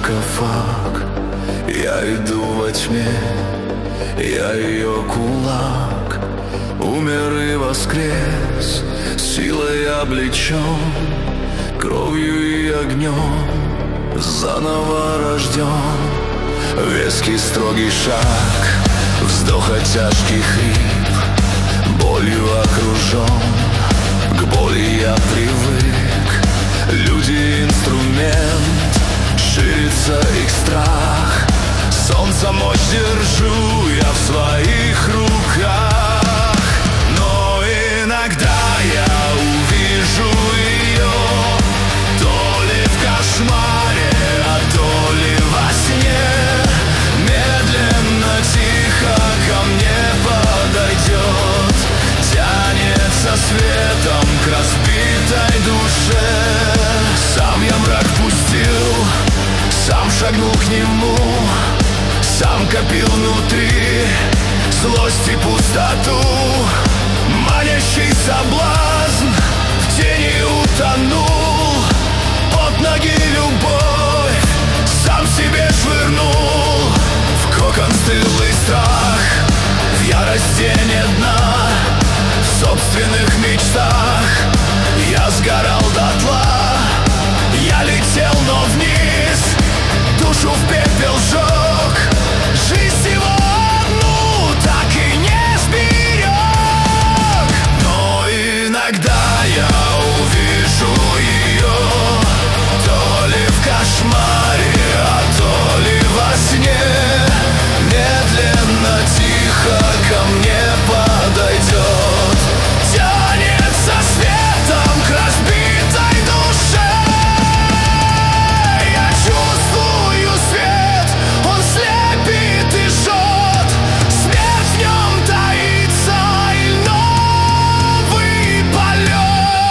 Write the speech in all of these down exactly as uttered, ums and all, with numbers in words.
саркофаг. Я иду во тьме, я ее кулак. Умер и воскрес, силой облечен, кровью и огнем заново рожден. Веский строгий шаг, вздоха тяжкий хрип, болью окружен, к боли я привык. Люди инструмент, ширится их страх. Солнца мощь держу я в своих руках. Но иногда я увижу ее, то ли в кошмаре, а то ли во сне. Медленно, тихо ко мне подойдет, тянется светом к разбитой душе. Сам я мрак пустил, сам шагнул к нему, сам копил внутри злость и пустоту. Манящий соблазн в тени утонул, под ноги любовь сам себе швырнул. В кокон стылый страх, в ярости нет дна, в собственных мечтах я сгорал дотла. Я летел, но вниз, душу в пепел сжег. Жизнь его одну так и не сберег. Но иногда я увижу ее, то ли в кошмаре, а то ли во сне. Медленно, тихо ко мне подойдет, тянется светом к разбитой душе. Я чувствую свет, он слепит и жжет. Смерть в нем таится, и новый полет.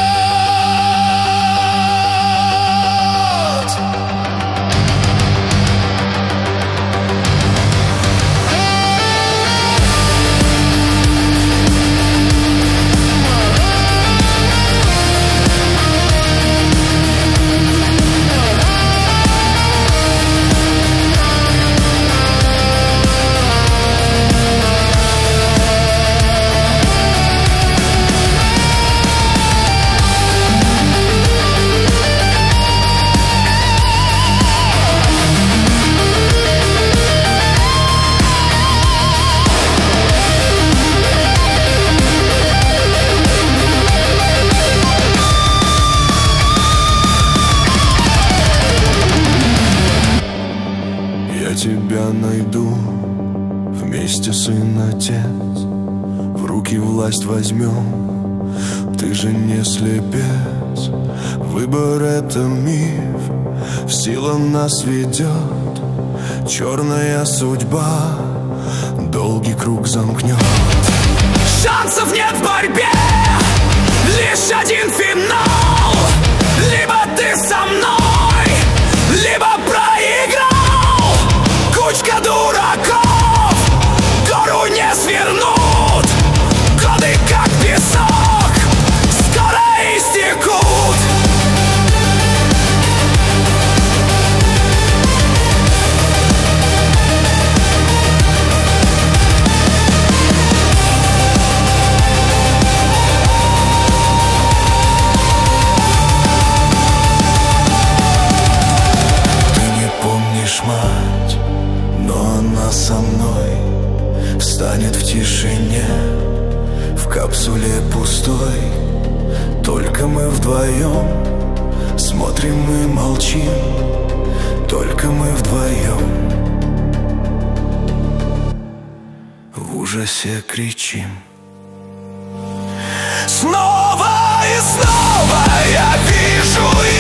Я тебя найду, вместе сын отец, в руки власть возьмем. Ты же не слепец, выбор это миф, в силу нас ведет черная судьба, долгий круг замкнет. Шансов нет в борьбе, лишь один финал. Либо ты со мной, либо проиграл. Кучка дураков, гору не свернут. Годы как песок, скоро истекут. Мать, но она со мной встанет в тишине, в капсуле пустой. Только мы вдвоем смотрим и молчим, только мы вдвоем в ужасе кричим. Снова и снова я вижу